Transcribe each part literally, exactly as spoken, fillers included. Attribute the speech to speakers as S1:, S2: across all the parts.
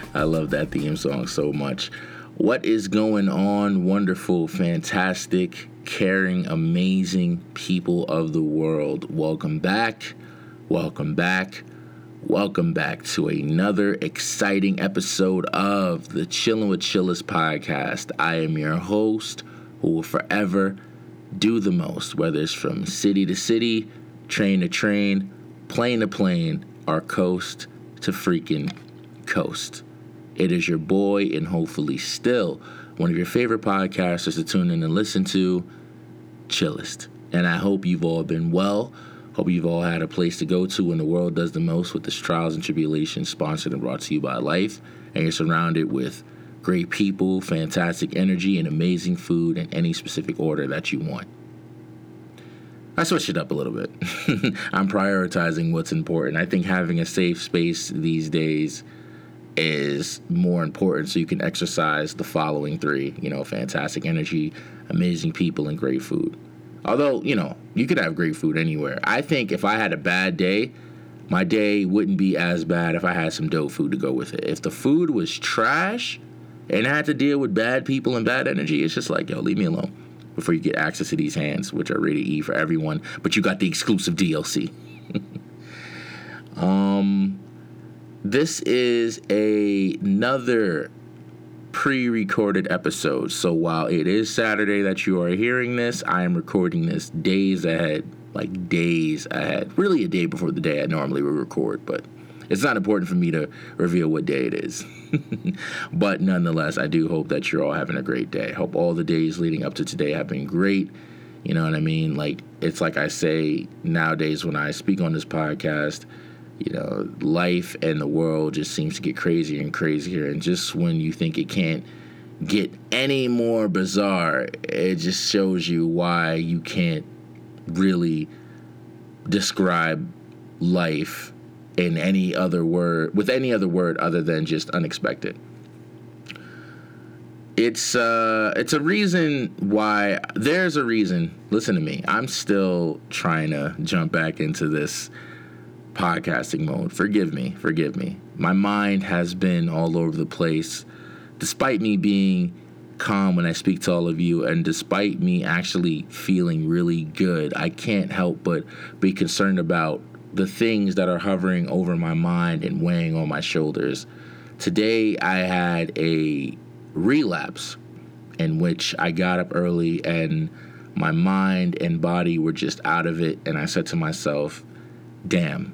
S1: I love that theme song so much. What is going on, wonderful, fantastic, caring, amazing people of the world? Welcome back. Welcome back. Welcome back to another exciting episode of the Chillin' with Chillest podcast. I am your host who will forever do the most, whether it's from city to city, train to train, plane to plane, or coast to freaking coast. It is your boy, and hopefully still one of your favorite podcasters to tune in and listen to, Chillest. And I hope you've all been well. Hope you've all had a place to go to when the world does the most with this trials and tribulations, sponsored and brought to you by Life. And you're surrounded with great people, fantastic energy, and amazing food in any specific order that you want. I switched it up a little bit. I'm prioritizing what's important. I think having a safe space these days is more important so you can exercise the following three, you know, fantastic energy, amazing people, and great food. Although, you know, you could have great food anywhere. I think if I had a bad day, my day wouldn't be as bad if I had some dope food to go with it. If the food was trash and I had to deal with bad people and bad energy, it's just like, yo, leave me alone before you get access to these hands, which are rated E for everyone, but you got the exclusive D L C. um... This is a, another pre-recorded episode. So while it is Saturday that you are hearing this, I am recording this days ahead, like days ahead. Really a day before the day I normally would record, but it's not important for me to reveal what day it is. But nonetheless, I do hope that you're all having a great day. Hope all the days leading up to today have been great. You know what I mean? Like, it's like I say nowadays when I speak on this podcast, you know, life and the world just seems to get crazier and crazier. And just when you think it can't get any more bizarre, it just shows you why you can't really describe life in any other word, with any other word other than just unexpected. It's uh, it's a reason why, there's a reason, listen to me, I'm still trying to jump back into this podcasting mode. Forgive me, forgive me. My mind has been all over the place, despite me being calm when I speak to all of you, and despite me actually feeling really good. I can't help but be concerned about the things that are hovering over my mind and weighing on my shoulders. Today, I had a relapse in which I got up early and my mind and body were just out of it, and I said to myself, damn.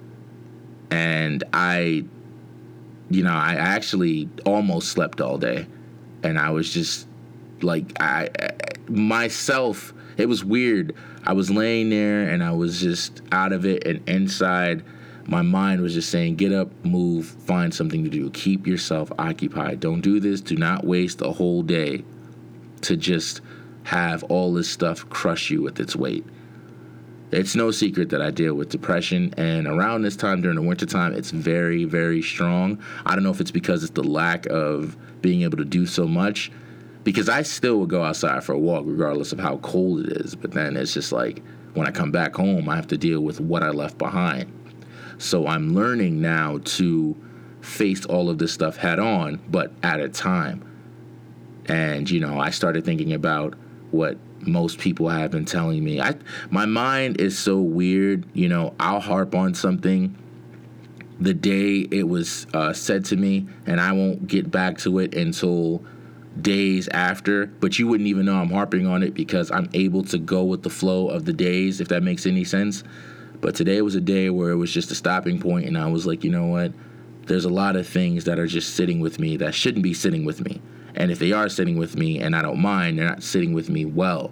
S1: And I, you know, I actually almost slept all day. And I was just like, I, myself, it was weird. I was laying there and I was just out of it. And inside, my mind was just saying, get up, move, find something to do. Keep yourself occupied. Don't do this. Do not waste a whole day to just have all this stuff crush you with its weight. It's no secret that I deal with depression, and around this time during the wintertime, it's very, very strong. I don't know if it's because it's the lack of being able to do so much, because I still would go outside for a walk regardless of how cold it is. But then it's just like when I come back home, I have to deal with what I left behind. So I'm learning now to face all of this stuff head on, but at a time. And, you know, I started thinking about what most people have been telling me. I, my mind is so weird. You know, I'll harp on something the day it was uh, said to me, and I won't get back to it until days after. But you wouldn't even know I'm harping on it because I'm able to go with the flow of the days, if that makes any sense. But today was a day where it was just a stopping point, and I was like, you know what? There's a lot of things that are just sitting with me that shouldn't be sitting with me. And if they are sitting with me and I don't mind, they're not sitting with me well.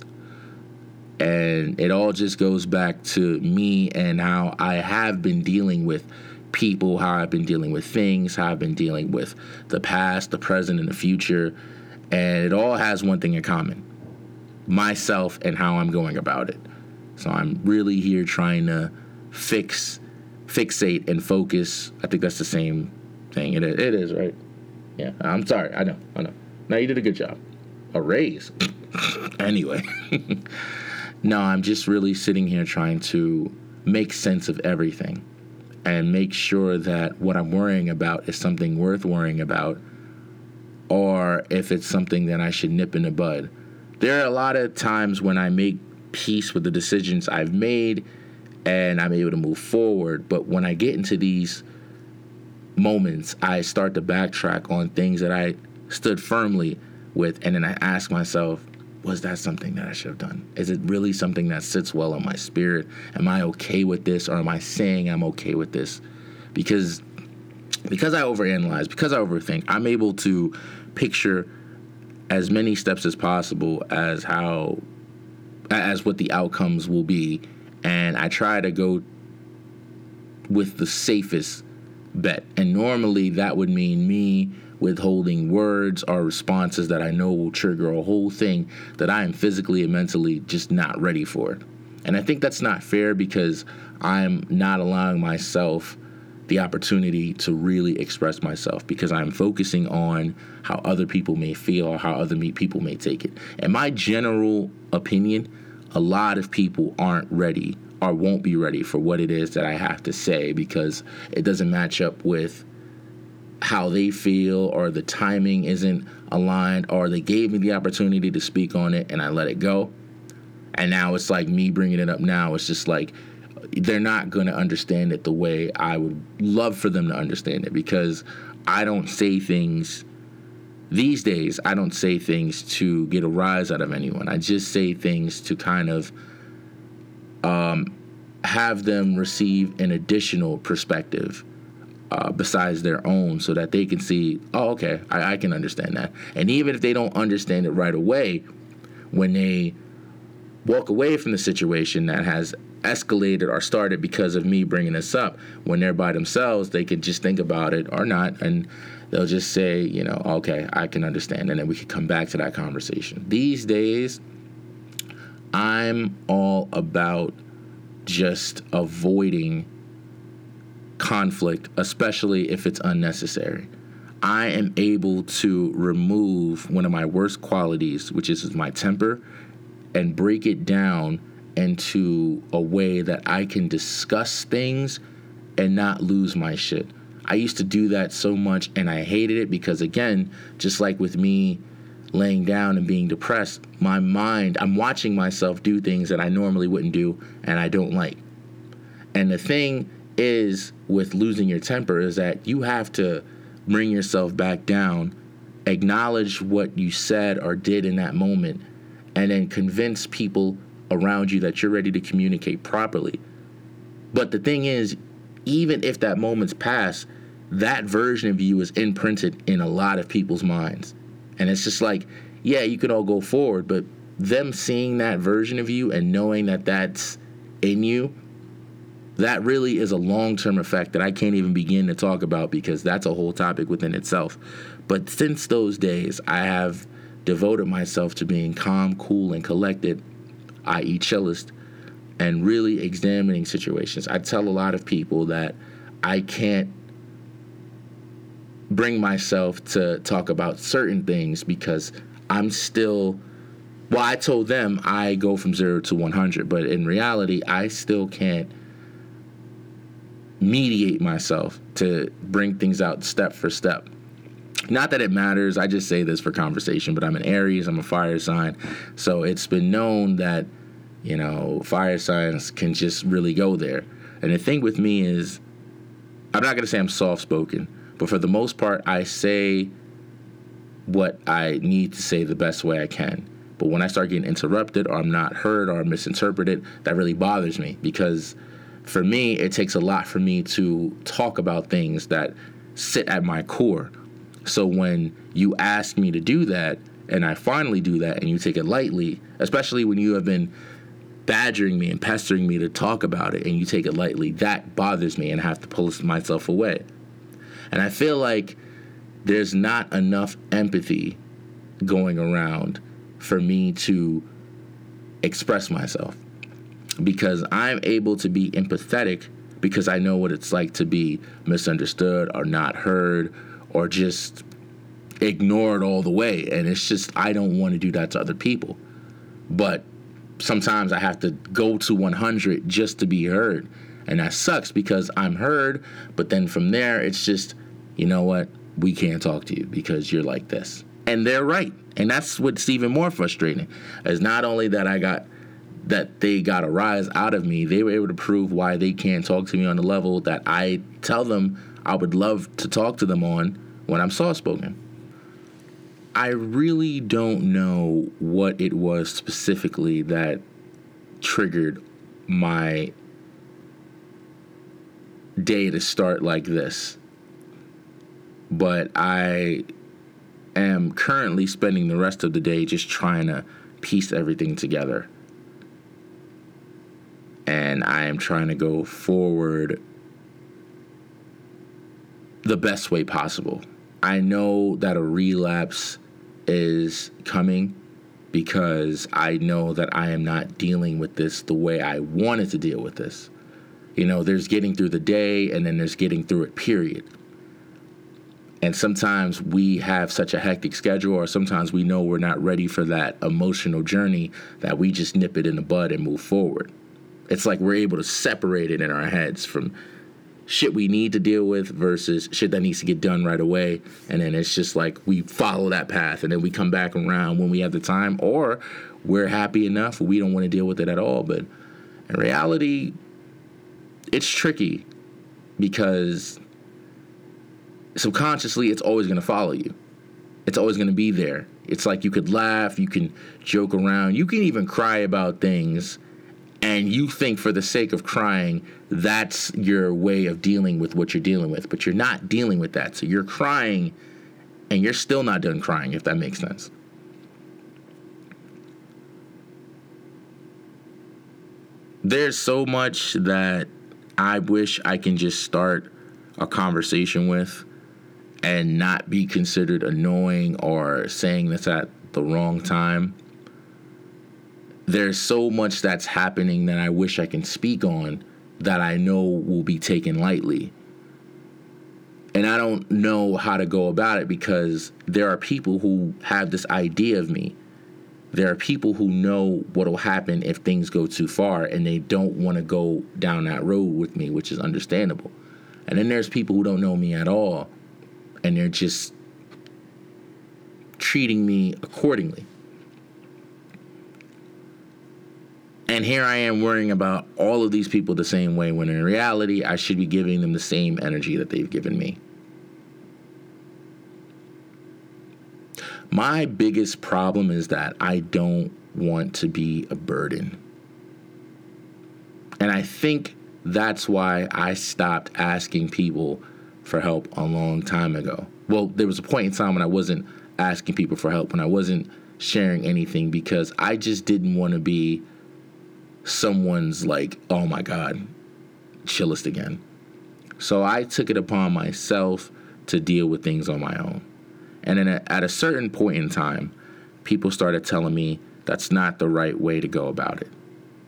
S1: And it all just goes back to me and how I have been dealing with people, how I've been dealing with things, how I've been dealing with the past, the present, and the future. And it all has one thing in common: myself and how I'm going about it. So I'm really here trying to fix, fixate, and focus. I think that's the same thing. It is, it is, right? Yeah, I'm sorry. I know, I know. No, you did a good job. A raise. Anyway. No, I'm just really sitting here trying to make sense of everything. and make sure that what I'm worrying about is something worth worrying about, or if it's something that I should nip in the bud. There are a lot of times when I make peace with the decisions I've made and I'm able to move forward, but when I get into these moments, I start to backtrack on things that I stood firmly with, and then I ask myself, was that something that I should have done? Is it really something that sits well in my spirit? Am I okay with this, or am I saying I'm okay with this? Because because I overanalyze, because I overthink, I'm able to picture as many steps as possible as how as what the outcomes will be, and I try to go with the safest bet. And normally that would mean me withholding words or responses that I know will trigger a whole thing that I am physically and mentally just not ready for. And I think that's not fair, because I'm not allowing myself the opportunity to really express myself, because I'm focusing on how other people may feel or how other people may take it. In my general opinion, a lot of people aren't ready or won't be ready for what it is that I have to say, because it doesn't match up with how they feel, or the timing isn't aligned, or they gave me the opportunity to speak on it and I let it go. And now it's like me bringing it up now. It's just like they're not going to understand it the way I would love for them to understand it, because I don't say things these days. I don't say things to get a rise out of anyone. I just say things to kind of um, have them receive an additional perspective Uh, besides their own, so that they can see, oh, okay, I, I can understand that. And even if they don't understand it right away, when they walk away from the situation that has escalated or started because of me bringing this up, when they're by themselves, they can just think about it or not, and they'll just say, you know, okay, I can understand, and then we can come back to that conversation. These days, I'm all about just avoiding conflict, especially if it's unnecessary. I am able to remove one of my worst qualities, which is my temper, and break it down into a way that I can discuss things and not lose my shit. I used to do that so much, and I hated it, because again, just like with me laying down and being depressed, my mind, I'm watching myself do things that I normally wouldn't do and I don't like. And the thing is with losing your temper is that you have to bring yourself back down, acknowledge what you said or did in that moment, and then convince people around you that you're ready to communicate properly. But the thing is, even if that moment's passed, that version of you is imprinted in a lot of people's minds. And it's just like, yeah, you can all go forward, but them seeing that version of you and knowing that that's in you, that really is a long-term effect that I can't even begin to talk about, because that's a whole topic within itself. But since those days, I have devoted myself to being calm, cool, and collected, that is chillest, and really examining situations. I tell a lot of people that I can't bring myself to talk about certain things because I'm still, well, I told them I go from zero to one hundred, but in reality, I still can't mediate myself to bring things out step for step. Not that it matters, I just say this for conversation, but I'm an Aries, I'm a fire sign, so it's been known that, you know, fire signs can just really go there. And the thing with me is, I'm not going to say I'm soft-spoken, but for the most part, I say what I need to say the best way I can. But when I start getting interrupted, or I'm not heard, or misinterpreted, that really bothers me, because for me, it takes a lot for me to talk about things that sit at my core. So when you ask me to do that, and I finally do that, and you take it lightly, especially when you have been badgering me and pestering me to talk about it, and you take it lightly, that bothers me, and I have to pull myself away. And I feel like there's not enough empathy going around for me to express myself, because I'm able to be empathetic because I know what it's like to be misunderstood or not heard or just ignored all the way. And it's just, I don't want to do that to other people. But sometimes I have to go to one hundred just to be heard. And that sucks because I'm heard, but then from there, it's just, you know what? We can't talk to you because you're like this. And they're right. And that's what's even more frustrating, is not only that I got, that they got a rise out of me, they were able to prove why they can't talk to me on the level that I tell them I would love to talk to them on when I'm soft-spoken. I really don't know what it was specifically that triggered my day to start like this, but I am currently spending the rest of the day just trying to piece everything together. And I am trying to go forward the best way possible. I know that a relapse is coming because I know that I am not dealing with this the way I wanted to deal with this. You know, there's getting through the day and then there's getting through it, period. And sometimes we have such a hectic schedule, or sometimes we know we're not ready for that emotional journey that we just nip it in the bud and move forward. It's like we're able to separate it in our heads from shit we need to deal with versus shit that needs to get done right away. And then it's just like we follow that path and then we come back around when we have the time, or we're happy enough we don't want to deal with it at all. But in reality, it's tricky because subconsciously it's always going to follow you. It's always going to be there. It's like you could laugh, you can joke around, you can even cry about things, and you think for the sake of crying, that's your way of dealing with what you're dealing with. But you're not dealing with that. So you're crying, and you're still not done crying, if that makes sense. There's so much that I wish I can just start a conversation with and not be considered annoying or saying this at the wrong time. There's so much that's happening that I wish I can speak on that I know will be taken lightly. And I don't know how to go about it because there are people who have this idea of me. There are people who know what will happen if things go too far, and they don't want to go down that road with me, which is understandable. And then there's people who don't know me at all, and they're just treating me accordingly. And here I am worrying about all of these people the same way, when in reality, I should be giving them the same energy that they've given me. My biggest problem is that I don't want to be a burden. And I think that's why I stopped asking people for help a long time ago. Well, there was a point in time when I wasn't asking people for help, when I wasn't sharing anything, because I just didn't want to be someone's like, oh my God, chillest again. So I took it upon myself to deal with things on my own. And then at a certain point in time, people started telling me that's not the right way to go about it.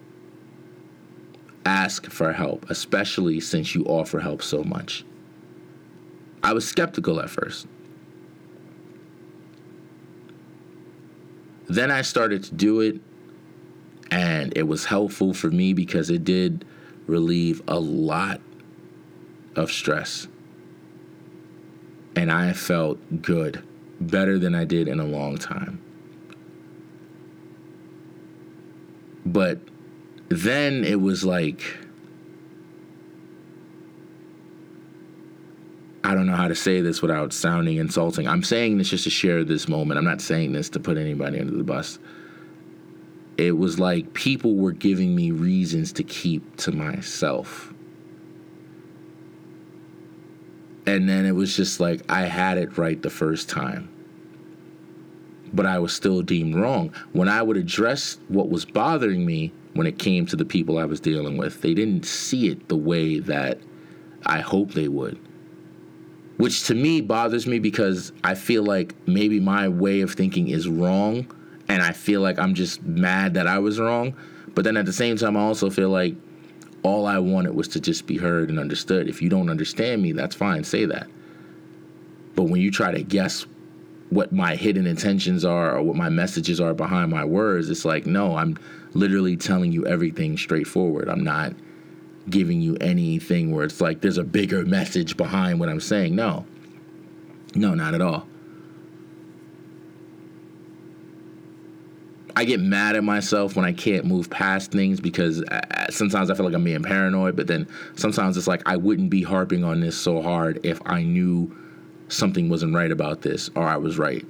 S1: Ask for help, especially since you offer help so much. I was skeptical at first. Then I started to do it, and it was helpful for me because it did relieve a lot of stress. And I felt good, better than I did in a long time. But then it was like, I don't know how to say this without sounding insulting. I'm saying this just to share this moment. I'm not saying this to put anybody under the bus. It was like people were giving me reasons to keep to myself. And then it was just like I had it right the first time. But I was still deemed wrong. When I would address what was bothering me when it came to the people I was dealing with, they didn't see it the way that I hoped they would. Which to me bothers me because I feel like maybe my way of thinking is wrong. And I feel like I'm just mad that I was wrong. But then at the same time, I also feel like all I wanted was to just be heard and understood. If you don't understand me, that's fine. Say that. But when you try to guess what my hidden intentions are or what my messages are behind my words, it's like, no, I'm literally telling you everything straightforward. I'm not giving you anything where it's like there's a bigger message behind what I'm saying. No. No, not at all. I get mad at myself when I can't move past things because I, sometimes I feel like I'm being paranoid, but then sometimes it's like I wouldn't be harping on this so hard if I knew something wasn't right about this or I was right.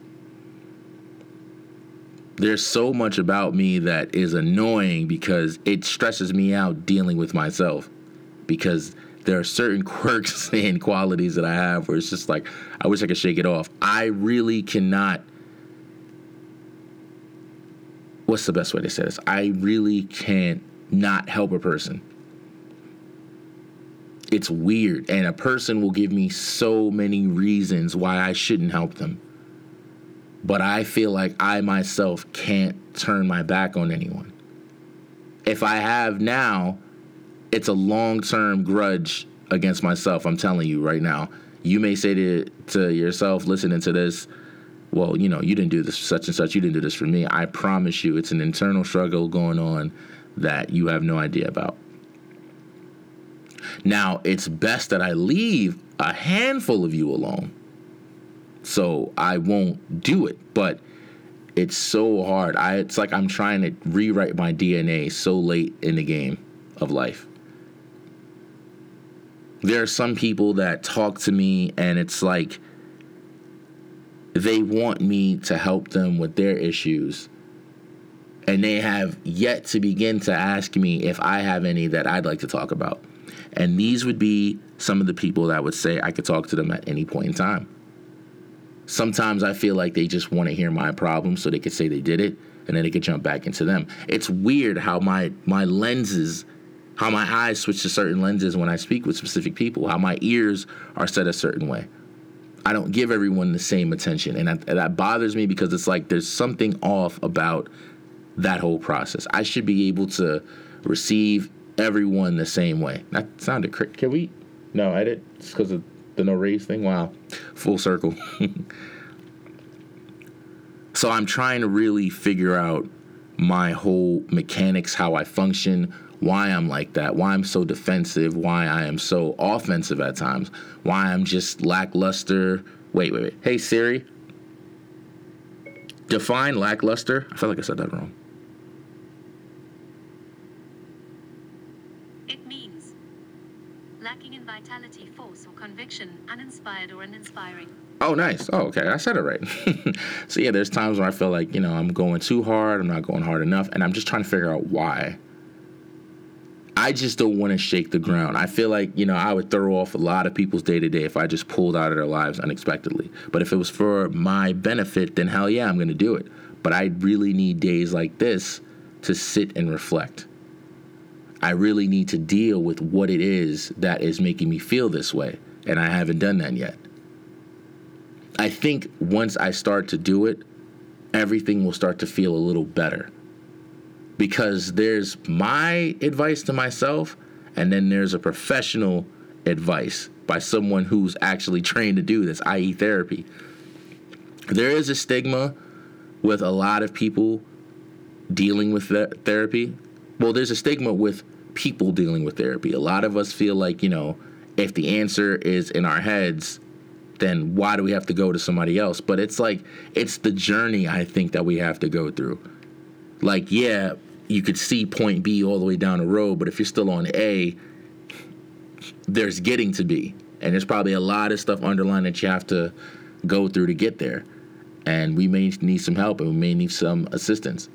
S1: There's so much about me that is annoying because it stresses me out dealing with myself, because there are certain quirks and qualities that I have where it's just like, I wish I could shake it off. I really cannot. What's the best way to say this? I really can't not help a person. It's weird. And a person will give me so many reasons why I shouldn't help them. But I feel like I myself can't turn my back on anyone. If I have now, it's a long-term grudge against myself. I'm telling you right now. You may say to, to yourself, listening to this, well, you know, you didn't do this such and such. You didn't do this for me. I promise you it's an internal struggle going on that you have no idea about. Now, it's best that I leave a handful of you alone, so I won't do it. But it's so hard. I It's like I'm trying to rewrite my D N A so late in the game of life. There are some people that talk to me and it's like they want me to help them with their issues, and they have yet to begin to ask me if I have any that I'd like to talk about. And these would be some of the people that would say I could talk to them at any point in time. Sometimes I feel like they just want to hear my problems so they could say they did it, and then they could jump back into them. It's weird how my my lenses, how my eyes switch to certain lenses when I speak with specific people, how my ears are set a certain way. I don't give everyone the same attention, and that, that bothers me because it's like there's something off about that whole process. I should be able to receive everyone the same way. That sounded crazy. Can we? No, edit? It's because of the no raise thing? Wow. Full circle. So I'm trying to really figure out my whole mechanics, how I function, why I'm like that, why I'm so defensive, why I am so offensive at times, why I'm just lackluster. Wait, wait, wait. Hey, Siri. Define lackluster. I feel like I said that wrong.
S2: It means lacking in vitality, force, or conviction, uninspired or uninspiring.
S1: Oh, nice. Oh, okay. I said it right. So, yeah, there's times where I feel like, you know, I'm going too hard. I'm not going hard enough. And I'm just trying to figure out why. I just don't want to shake the ground. I feel like, you know, I would throw off a lot of people's day-to-day if I just pulled out of their lives unexpectedly. But if it was for my benefit, then hell yeah, I'm going to do it. But I really need days like this to sit and reflect. I really need to deal with what it is that is making me feel this way. And I haven't done that yet. I think once I start to do it, everything will start to feel a little better. Because there's my advice to myself, and then there's a professional advice by someone who's actually trained to do this, that is therapy. There is a stigma with a lot of people dealing with th- therapy. Well, there's a stigma with people dealing with therapy. A lot of us feel like, you know, if the answer is in our heads, then why do we have to go to somebody else? But it's like, it's the journey, I think, that we have to go through. Like, yeah, you could see point B all the way down the road, but if you're still on A, there's getting to B. And there's probably a lot of stuff underlying that you have to go through to get there. And we may need some help, and we may need some assistance.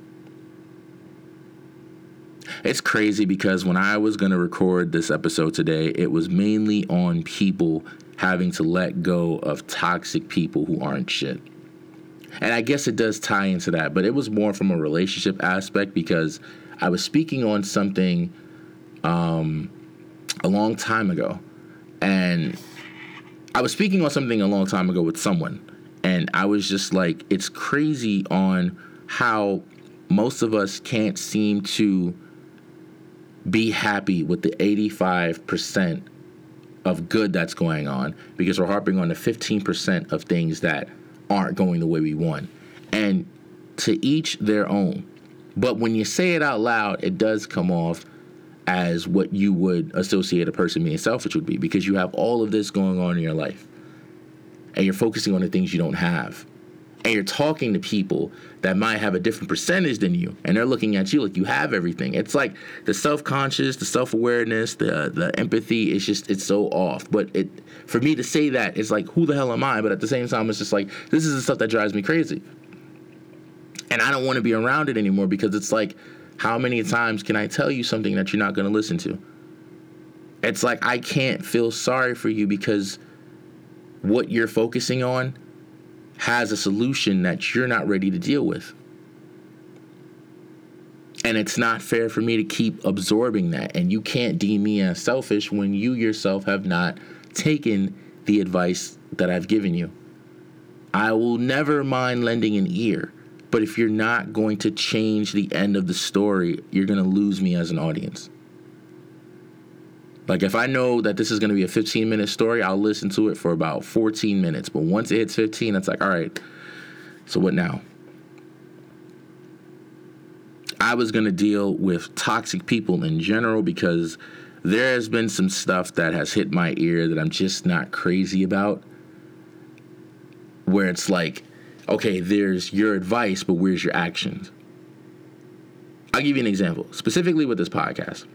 S1: It's crazy because when I was going to record this episode today, it was mainly on people having to let go of toxic people who aren't shit. And I guess it does tie into that, but it was more from a relationship aspect because I was speaking on something um, a long time ago. And I was speaking on something a long time ago with someone. And I was just like, it's crazy on how most of us can't seem to be happy with the eighty-five percent of good that's going on because we're harping on the fifteen percent of things that aren't going the way we want. And to each their own. But when you say it out loud, it does come off as what you would associate a person being selfish would be, because you have all of this going on in your life and you're focusing on the things you don't have. And you're talking to people that might have a different percentage than you, and they're looking at you like you have everything. It's like the self-conscious, the self-awareness, the the empathy is just, it's so off. But it for me to say that, it's like, who the hell am I? But at the same time, it's just like, this is the stuff that drives me crazy. And I don't want to be around it anymore, because it's like, how many times can I tell you something that you're not going to listen to? It's like, I can't feel sorry for you because what you're focusing on has a solution that you're not ready to deal with. And it's not fair for me to keep absorbing that. And you can't deem me as selfish when you yourself have not taken the advice that I've given you. I will never mind lending an ear, but if you're not going to change the end of the story, you're going to lose me as an audience. Like, if I know that this is going to be a fifteen minute story, I'll listen to it for about fourteen minutes. But once it hits fifteen, it's like, all right, so what now? I was going to deal with toxic people in general, because there has been some stuff that has hit my ear that I'm just not crazy about, where it's like, okay, there's your advice, but where's your actions? I'll give you an example, specifically with this podcast.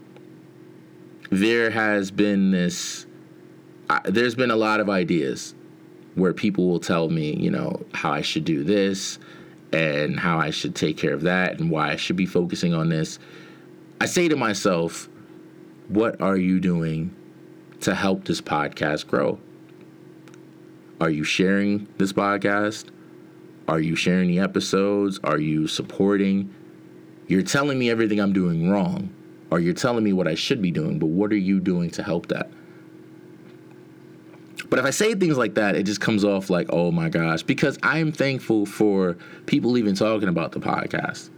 S1: There has been this, uh, there's been a lot of ideas where people will tell me, you know, how I should do this and how I should take care of that and why I should be focusing on this. I say to myself, what are you doing to help this podcast grow? Are you sharing this podcast? Are you sharing the episodes? Are you supporting? You're telling me everything I'm doing wrong. Or you're telling me what I should be doing, but what are you doing to help that? But if I say things like that, it just comes off like, oh my gosh, because I am thankful for people even talking about the podcast.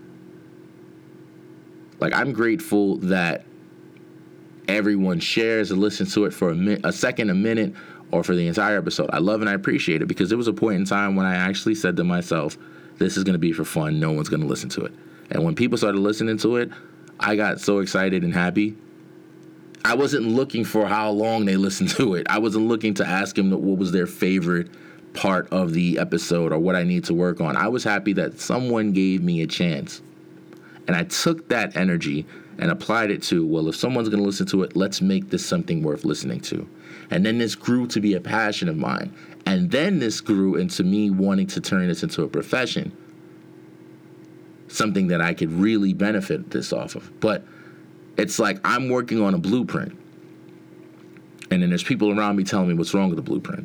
S1: Like, I'm grateful that everyone shares and listens to it for a, mi- a second, a minute, or for the entire episode. I love and I appreciate it, because there was a point in time when I actually said to myself, this is going to be for fun. No one's going to listen to it. And when people started listening to it, I got so excited and happy. I wasn't looking for how long they listened to it. I wasn't looking to ask them what was their favorite part of the episode or what I need to work on. I was happy that someone gave me a chance. And I took that energy and applied it to, well, if someone's going to listen to it, let's make this something worth listening to. And then this grew to be a passion of mine. And then this grew into me wanting to turn this into a profession. Something that I could really benefit this off of. But it's like, I'm working on a blueprint. And then there's people around me telling me what's wrong with the blueprint.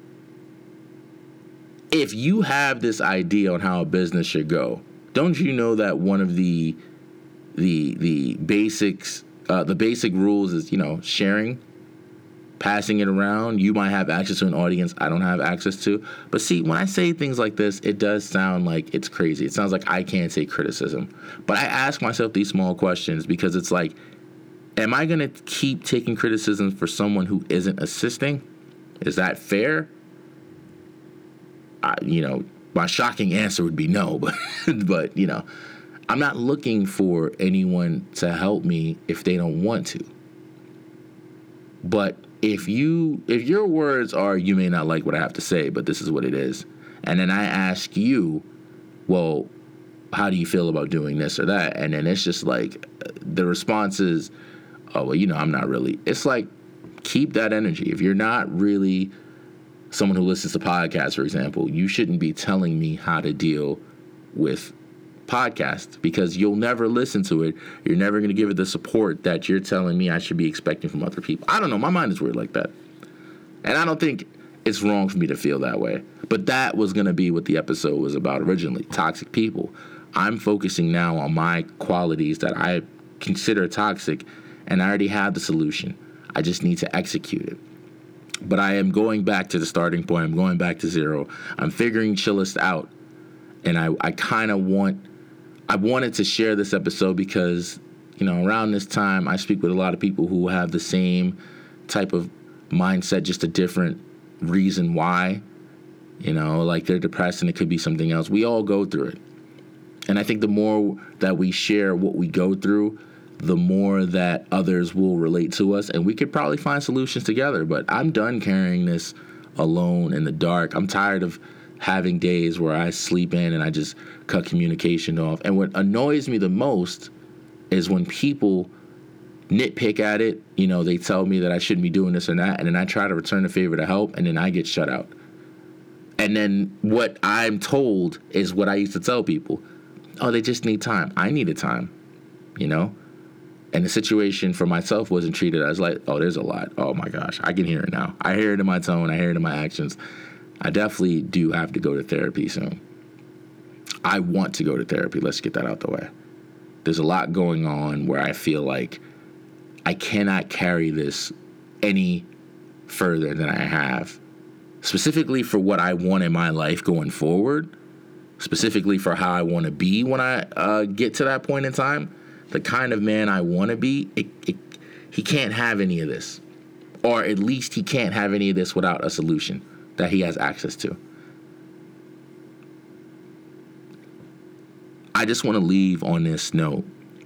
S1: If you have this idea on how a business should go, don't you know that one of the the the basics, uh, the basic rules is, you know, sharing, passing it around. You might have access to an audience I don't have access to. But see, when I say things like this, it does sound like it's crazy. It sounds like I can't take criticism. But I ask myself these small questions because it's like, am I going to keep taking criticism for someone who isn't assisting? Is that fair? I, you know, my shocking answer would be no. But, but, you know, I'm not looking for anyone to help me if they don't want to. But if you, if your words are, you may not like what I have to say, but this is what it is, and then I ask you, well, how do you feel about doing this or that? And then it's just like, the response is, oh, well, you know, I'm not really. It's like, keep that energy. If you're not really someone who listens to podcasts, for example, you shouldn't be telling me how to deal with podcasts, because you'll never listen to it. You're never going to give it the support that you're telling me I should be expecting from other people. I don't know. My mind is weird like that. And I don't think it's wrong for me to feel that way. But that was going to be what the episode was about originally, toxic people. I'm focusing now on my qualities that I consider toxic, and I already have the solution. I just need to execute it. But I am going back to the starting point. I'm going back to zero. I'm figuring Chillest out. And I, I kind of want, I wanted to share this episode because, you know, around this time, I speak with a lot of people who have the same type of mindset, just a different reason why. You know, like they're depressed and it could be something else. We all go through it. And I think the more that we share what we go through, the more that others will relate to us, and we could probably find solutions together. But I'm done carrying this alone in the dark. I'm tired of having days where I sleep in and I just cut communication off. And what annoys me the most is when people nitpick at it. You know, they tell me that I shouldn't be doing this or that, and then I try to return the favor to help, and then I get shut out. And then what I'm told is what I used to tell people. Oh, they just need time. I needed time, you know? And the situation for myself wasn't treated as like, oh, there's a lot. Oh, my gosh. I can hear it now. I hear it in my tone. I hear it in my actions. I definitely do have to go to therapy soon. I want to go to therapy. Let's get that out the way. There's a lot going on where I feel like I cannot carry this any further than I have, specifically for what I want in my life going forward, specifically for how I want to be when I uh, get to that point in time. The kind of man I want to be, it, it, he can't have any of this. Or at least he can't have any of this without a solution that he has access to. I just want to leave on this note.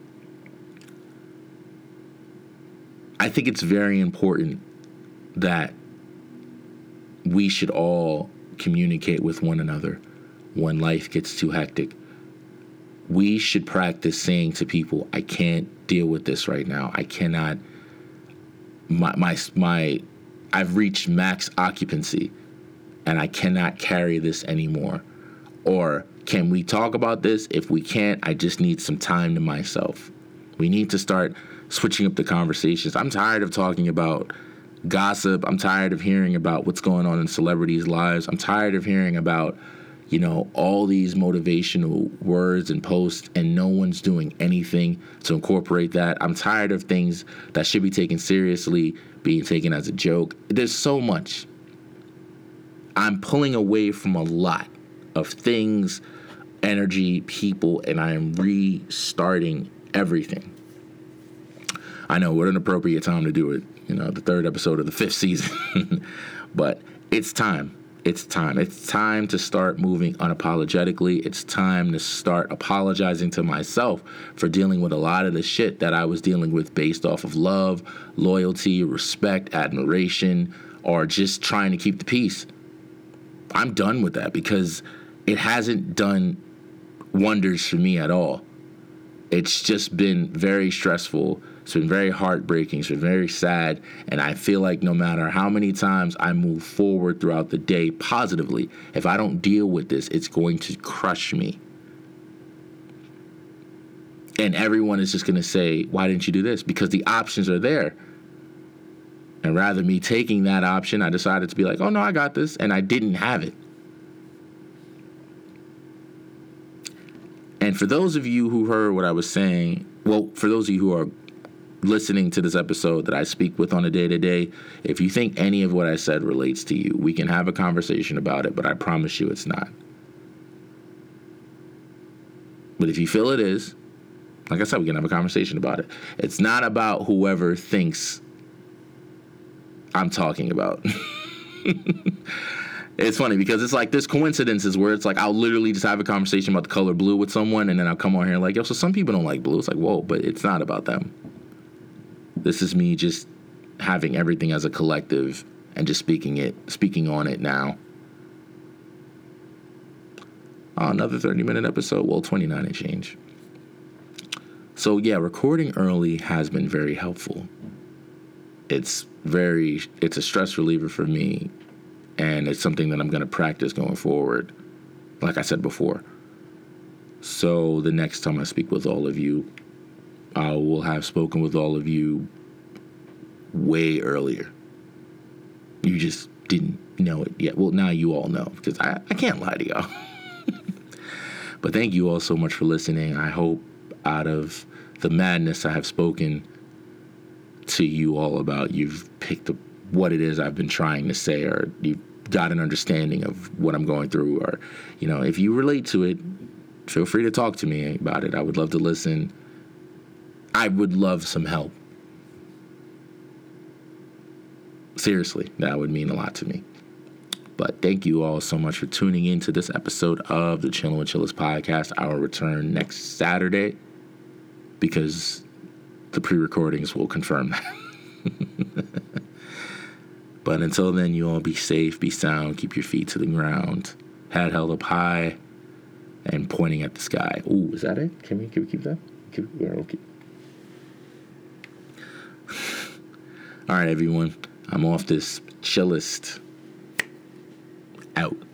S1: I think it's very important that we should all communicate with one another when life gets too hectic. We should practice saying to people, I can't deal with this right now. I cannot, my, my, my, I've reached max occupancy and I cannot carry this anymore. Or can we talk about this? If we can't, I just need some time to myself. We need to start switching up the conversations. I'm tired of talking about gossip. I'm tired of hearing about what's going on in celebrities' lives. I'm tired of hearing about, you know, all these motivational words and posts, and no one's doing anything to incorporate that. I'm tired of things that should be taken seriously being taken as a joke. There's so much. I'm pulling away from a lot of things, energy, people, and I am restarting everything. I know what an appropriate time to do it, you know, the third episode of the fifth season, but it's time. It's time. It's time to start moving unapologetically. It's time to start apologizing to myself for dealing with a lot of the shit that I was dealing with based off of love, loyalty, respect, admiration, or just trying to keep the peace. I'm done with that because it hasn't done wonders for me at all. It's just been very stressful. It's been very heartbreaking. It's been very sad. And I feel like no matter how many times I move forward throughout the day positively, if I don't deal with this, it's going to crush me. And everyone is just going to say, why didn't you do this? Because the options are there. And rather me taking that option, I decided to be like, oh, no, I got this. And I didn't have it. And for those of you who heard what I was saying, well, for those of you who are listening to this episode that I speak with on a day-to-day, if you think any of what I said relates to you, we can have a conversation about it, but I promise you it's not. But if you feel it is, like I said, we can have a conversation about it. It's not about whoever thinks I'm talking about. It's funny because it's like there's coincidences where it's like I'll literally just have a conversation about the color blue with someone, and then I'll come on here like, yo, so some people don't like blue. It's like, whoa, but it's not about them. This is me just having everything as a collective and just speaking it, speaking on it now. Oh, another thirty minute episode. Well, twenty-nine and change. So yeah, recording early has been very helpful. It's very, it's a stress reliever for me. And it's something that I'm going to practice going forward, like I said before. So the next time I speak with all of you, I will have spoken with all of you way earlier. You just didn't know it yet. Well, now you all know, because I, I can't lie to y'all. But thank you all so much for listening. I hope out of the madness I have spoken to you all about, you've picked up what it is I've been trying to say, or you've got an understanding of what I'm going through, or, you know, if you relate to it, feel free to talk to me about it. I would love to listen. I would love some help. Seriously, that would mean a lot to me. But thank you all so much for tuning in to this episode of the Chillin' with Chillers podcast. I will return next Saturday because the pre-recordings will confirm that. But until then, you all be safe, be sound, keep your feet to the ground, head held up high, and pointing at the sky. Ooh, is that it? Can we, can we keep that? Can we, okay. All right, everyone. I'm off this chillest. Out.